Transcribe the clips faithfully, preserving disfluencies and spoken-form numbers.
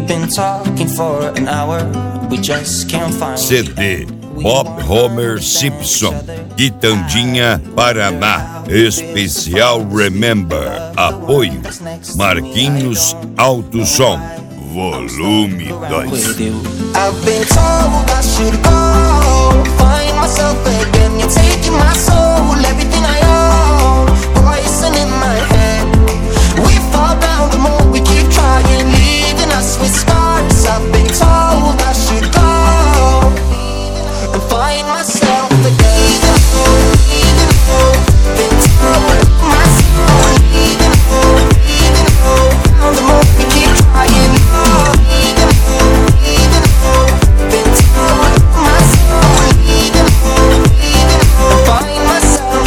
We've been talking for an hour, we just can't find C D Bob Homer Simpson, Quitandinha, Paraná. Especial Remember. Apoio Marquinhos Alto Som, volume dois. I've been told I should go find myself again. You're taking my soul, everything I own, poison in my head. We fall down the more we keep trying, leaving us with scars. I've been told I should go and find myself again. Even though, been told my soul, even though, even though, down the more we keep trying. Even though, even though, been told my soul, even though, even though, find myself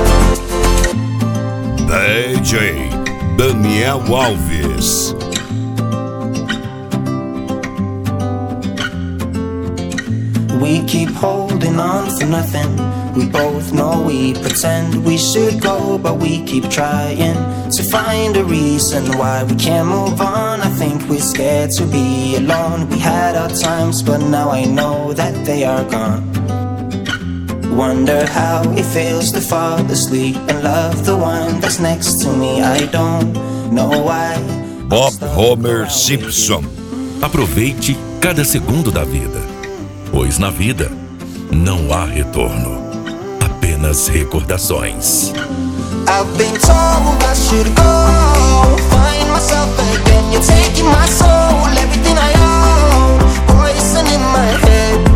again. D J Daniel Alves. We keep holding on for nothing. We both know we pretend we should go, but we keep trying to find a reason why we can't move on. I think we're scared to be alone. We had our times, but now I know that they are gone. Wonder how it feels to fall asleep and love the one that's next to me. I don't know why. Bob Homer Simpson. Aproveite cada segundo da vida, pois na vida não há retorno, apenas recordações. I've been told I should go find myself again. You're taking my soul, everything I own, poison in my head.